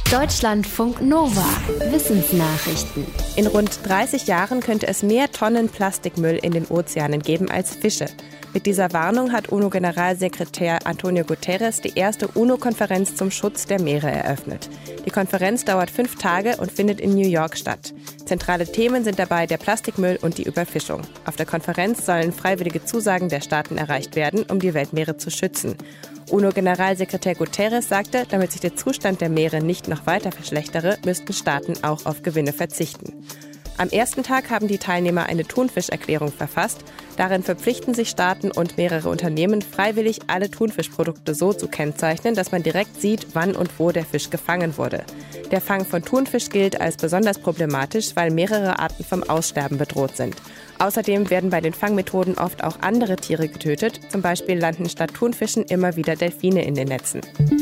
Deutschlandfunk Nova. Wissensnachrichten. In rund 30 Jahren könnte es mehr Tonnen Plastikmüll in den Ozeanen geben als Fische. Mit dieser Warnung hat UNO-Generalsekretär Antonio Guterres die erste UNO-Konferenz zum Schutz der Meere eröffnet. Die Konferenz dauert 5 Tage und findet in New York statt. Zentrale Themen sind dabei der Plastikmüll und die Überfischung. Auf der Konferenz sollen freiwillige Zusagen der Staaten erreicht werden, um die Weltmeere zu schützen. UNO-Generalsekretär Guterres sagte, damit sich der Zustand der Meere nicht noch weiter verschlechtere, müssten Staaten auch auf Gewinne verzichten. Am ersten Tag haben die Teilnehmer eine Thunfischerklärung verfasst. Darin verpflichten sich Staaten und mehrere Unternehmen freiwillig, alle Thunfischprodukte so zu kennzeichnen, dass man direkt sieht, wann und wo der Fisch gefangen wurde. Der Fang von Thunfisch gilt als besonders problematisch, weil mehrere Arten vom Aussterben bedroht sind. Außerdem werden bei den Fangmethoden oft auch andere Tiere getötet. Zum Beispiel landen statt Thunfischen immer wieder Delfine in den Netzen.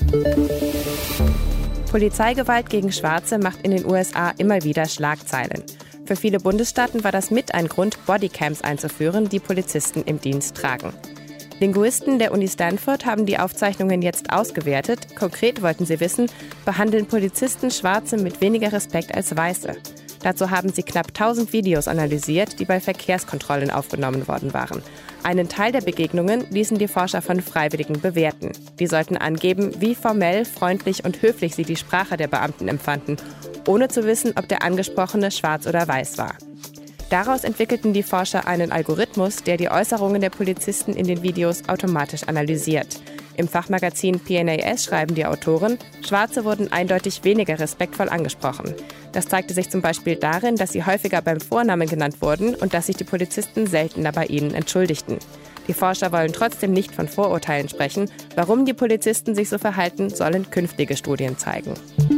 Polizeigewalt gegen Schwarze macht in den USA immer wieder Schlagzeilen. Für viele Bundesstaaten war das mit ein Grund, Bodycams einzuführen, die Polizisten im Dienst tragen. Linguisten der Uni Stanford haben die Aufzeichnungen jetzt ausgewertet. Konkret wollten sie wissen, behandeln Polizisten Schwarze mit weniger Respekt als Weiße? Dazu haben sie knapp 1000 Videos analysiert, die bei Verkehrskontrollen aufgenommen worden waren. Einen Teil der Begegnungen ließen die Forscher von Freiwilligen bewerten. Die sollten angeben, wie formell, freundlich und höflich sie die Sprache der Beamten empfanden, ohne zu wissen, ob der Angesprochene schwarz oder weiß war. Daraus entwickelten die Forscher einen Algorithmus, der die Äußerungen der Polizisten in den Videos automatisch analysiert. Im Fachmagazin PNAS schreiben die Autoren, Schwarze wurden eindeutig weniger respektvoll angesprochen. Das zeigte sich zum Beispiel darin, dass sie häufiger beim Vornamen genannt wurden und dass sich die Polizisten seltener bei ihnen entschuldigten. Die Forscher wollen trotzdem nicht von Vorurteilen sprechen. Warum die Polizisten sich so verhalten, sollen künftige Studien zeigen.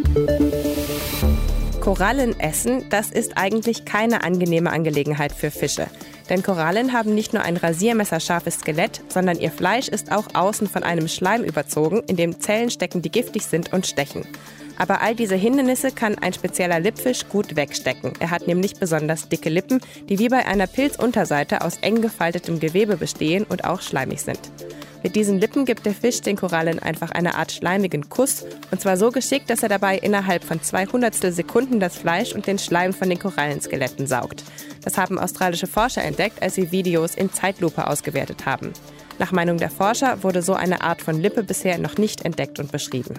Korallen essen, das ist eigentlich keine angenehme Angelegenheit für Fische. Denn Korallen haben nicht nur ein rasiermesserscharfes Skelett, sondern ihr Fleisch ist auch außen von einem Schleim überzogen, in dem Zellen stecken, die giftig sind und stechen. Aber all diese Hindernisse kann ein spezieller Lippfisch gut wegstecken. Er hat nämlich besonders dicke Lippen, die wie bei einer Pilzunterseite aus eng gefaltetem Gewebe bestehen und auch schleimig sind. Mit diesen Lippen gibt der Fisch den Korallen einfach eine Art schleimigen Kuss, und zwar so geschickt, dass er dabei innerhalb von 200 Sekunden das Fleisch und den Schleim von den Korallenskeletten saugt. Das haben australische Forscher entdeckt, als sie Videos in Zeitlupe ausgewertet haben. Nach Meinung der Forscher wurde so eine Art von Lippe bisher noch nicht entdeckt und beschrieben.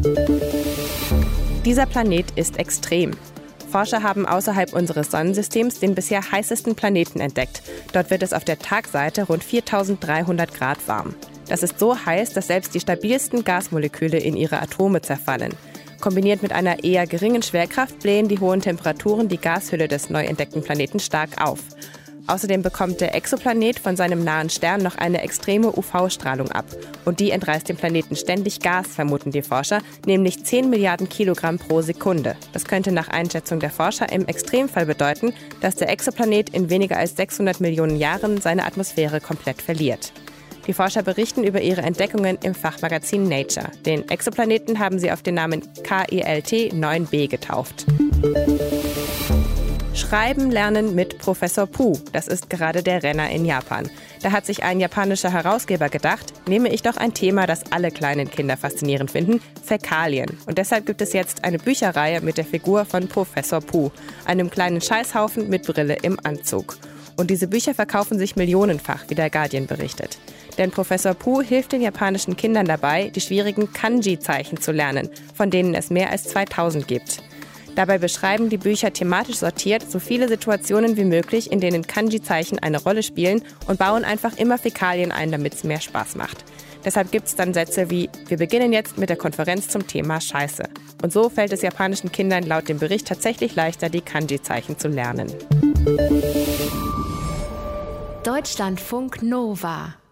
Dieser Planet ist extrem. Forscher haben außerhalb unseres Sonnensystems den bisher heißesten Planeten entdeckt. Dort wird es auf der Tagseite rund 4300 Grad warm. Das ist so heiß, dass selbst die stabilsten Gasmoleküle in ihre Atome zerfallen. Kombiniert mit einer eher geringen Schwerkraft blähen die hohen Temperaturen die Gashülle des neu entdeckten Planeten stark auf. Außerdem bekommt der Exoplanet von seinem nahen Stern noch eine extreme UV-Strahlung ab. Und die entreißt dem Planeten ständig Gas, vermuten die Forscher, nämlich 10 Milliarden Kilogramm pro Sekunde. Das könnte nach Einschätzung der Forscher im Extremfall bedeuten, dass der Exoplanet in weniger als 600 Millionen Jahren seine Atmosphäre komplett verliert. Die Forscher berichten über ihre Entdeckungen im Fachmagazin Nature. Den Exoplaneten haben sie auf den Namen KELT 9b getauft. Schreiben lernen mit Professor Pu. Das ist gerade der Renner in Japan. Da hat sich ein japanischer Herausgeber gedacht, nehme ich doch ein Thema, das alle kleinen Kinder faszinierend finden, Fäkalien. Und deshalb gibt es jetzt eine Bücherreihe mit der Figur von Professor Pu, einem kleinen Scheißhaufen mit Brille im Anzug. Und diese Bücher verkaufen sich millionenfach, wie der Guardian berichtet. Denn Professor Pu hilft den japanischen Kindern dabei, die schwierigen Kanji-Zeichen zu lernen, von denen es mehr als 2000 gibt. Dabei beschreiben die Bücher thematisch sortiert so viele Situationen wie möglich, in denen Kanji-Zeichen eine Rolle spielen, und bauen einfach immer Fäkalien ein, damit es mehr Spaß macht. Deshalb gibt es dann Sätze wie, wir beginnen jetzt mit der Konferenz zum Thema Scheiße. Und so fällt es japanischen Kindern laut dem Bericht tatsächlich leichter, die Kanji-Zeichen zu lernen. Deutschlandfunk Nova.